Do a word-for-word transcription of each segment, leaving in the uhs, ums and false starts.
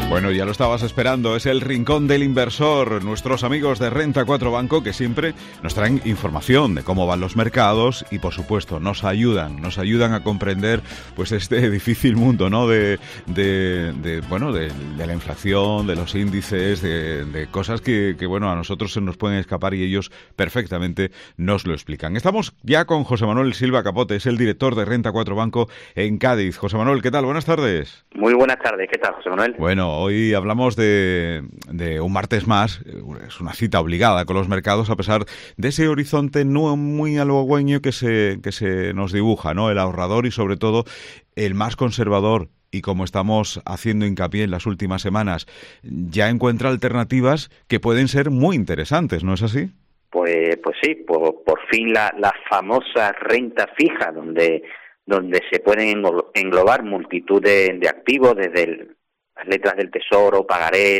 Bueno, ya lo estabas esperando, es el Rincón del Inversor, nuestros amigos de Renta cuatro Banco que siempre nos traen información de cómo van los mercados y, por supuesto, nos ayudan, nos ayudan a comprender pues este difícil mundo, ¿no? De, de, de bueno, de, de la inflación, de los índices, de, de cosas que, que, bueno, a nosotros se nos pueden escapar y ellos perfectamente nos lo explican. Estamos ya con José Manuel Silva Capote, es el director de Renta cuatro Banco en Cádiz. José Manuel, ¿qué tal? Buenas tardes. Muy buenas tardes, ¿qué tal, José Manuel? Bueno, hoy hablamos de, de un martes más, es una cita obligada con los mercados a pesar de ese horizonte no muy halagüeño que se, que se nos dibuja, ¿no? El ahorrador y sobre todo el más conservador, y como estamos haciendo hincapié en las últimas semanas, ya encuentra alternativas que pueden ser muy interesantes, ¿no es así? Pues, pues sí, por, por fin la, la famosa renta fija, donde, donde se pueden englobar multitud de, de activos, desde el las letras del tesoro, pagarés,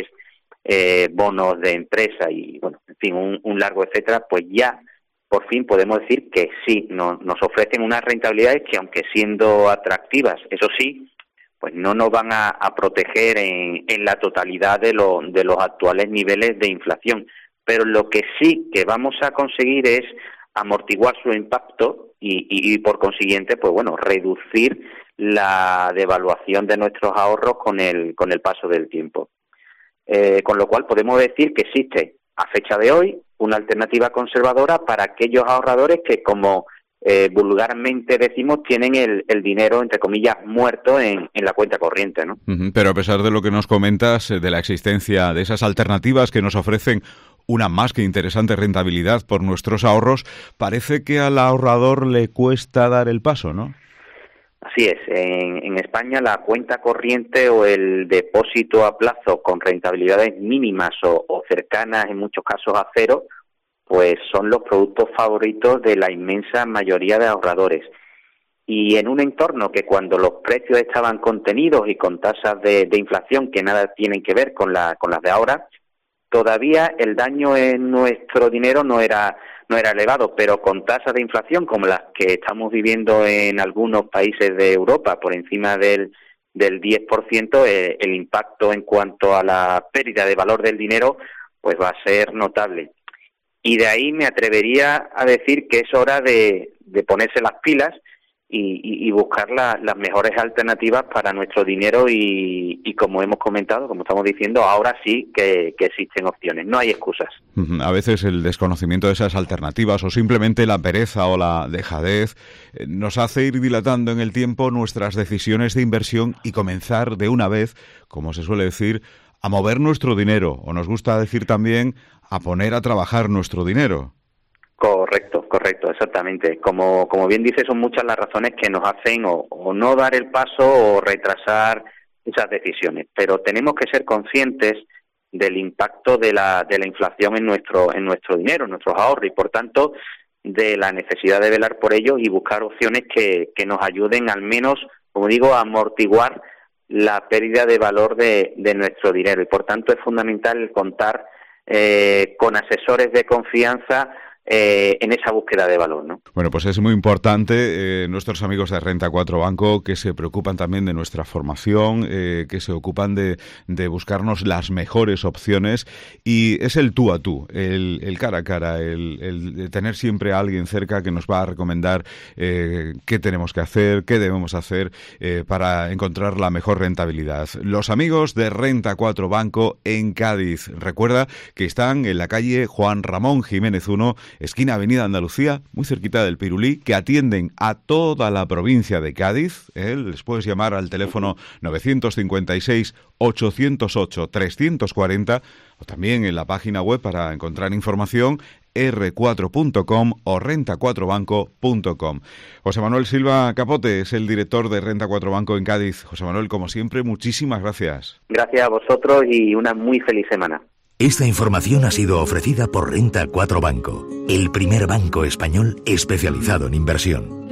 eh, bonos de empresa y, bueno, en fin, un, un largo etcétera, pues ya por fin podemos decir que sí, no, nos ofrecen unas rentabilidades que, aunque siendo atractivas, eso sí, pues no nos van a, a proteger en, en la totalidad de, lo, de los actuales niveles de inflación. Pero lo que sí que vamos a conseguir es amortiguar su impacto y, y, y por consiguiente, pues bueno, reducir la devaluación de nuestros ahorros con el con el paso del tiempo. Eh, con lo cual podemos decir que existe a fecha de hoy una alternativa conservadora para aquellos ahorradores que, como eh, vulgarmente decimos, tienen el, el dinero, entre comillas, muerto en, en la cuenta corriente, ¿no? Uh-huh. Pero a pesar de lo que nos comentas, de la existencia de esas alternativas que nos ofrecen una más que interesante rentabilidad por nuestros ahorros, parece que al ahorrador le cuesta dar el paso, ¿no? Así es, en, en España la cuenta corriente o el depósito a plazo con rentabilidades mínimas o, o cercanas, en muchos casos a cero, pues son los productos favoritos de la inmensa mayoría de ahorradores. Y en un entorno que, cuando los precios estaban contenidos y con tasas de, de inflación que nada tienen que ver con, la, con las de ahora, todavía el daño en nuestro dinero no era no era elevado, pero con tasas de inflación como las que estamos viviendo en algunos países de Europa, por encima del, del diez por ciento, eh, el impacto en cuanto a la pérdida de valor del dinero pues va a ser notable. Y de ahí me atrevería a decir que es hora de, de ponerse las pilas y, y, y buscar la, las mejores alternativas para nuestro dinero y, y, como hemos comentado, como estamos diciendo, ahora sí que, que existen opciones, no hay excusas. A veces el desconocimiento de esas alternativas o simplemente la pereza o la dejadez eh, nos hace ir dilatando en el tiempo nuestras decisiones de inversión y comenzar de una vez, como se suele decir, a mover nuestro dinero, o nos gusta decir también a poner a trabajar nuestro dinero. Correcto, correcto, exactamente. Como como bien dices, son muchas las razones que nos hacen o, o no dar el paso o retrasar esas decisiones. Pero tenemos que ser conscientes del impacto de la de la inflación en nuestro en nuestro dinero, en nuestros ahorros, y por tanto de la necesidad de velar por ellos y buscar opciones que, que nos ayuden, al menos, como digo, a amortiguar la pérdida de valor de, de nuestro dinero. Y por tanto es fundamental contar eh, con asesores de confianza Eh, en esa búsqueda de valor, ¿no? Bueno, pues es muy importante eh, nuestros amigos de Renta cuatro Banco, que se preocupan también de nuestra formación, eh, que se ocupan de, de buscarnos las mejores opciones, y es el tú a tú, el, el cara a cara, el, el de tener siempre a alguien cerca que nos va a recomendar eh, qué tenemos que hacer, qué debemos hacer eh, para encontrar la mejor rentabilidad. Los amigos de Renta cuatro Banco en Cádiz, recuerda que están en la calle Juan Ramón Jiménez uno, esquina Avenida Andalucía, muy cerquita del Pirulí, que atienden a toda la provincia de Cádiz. ¿eh? Les puedes llamar al teléfono nueve cinco seis, ocho cero ocho, tres cuatro cero o también en la página web para encontrar información erre cuatro punto com o renta cuatro banco punto com. José Manuel Silva Capote es el director de Renta cuatro Banco en Cádiz. José Manuel, como siempre, muchísimas gracias. Gracias a vosotros y una muy feliz semana. Esta información ha sido ofrecida por Renta cuatro Banco, el primer banco español especializado en inversión.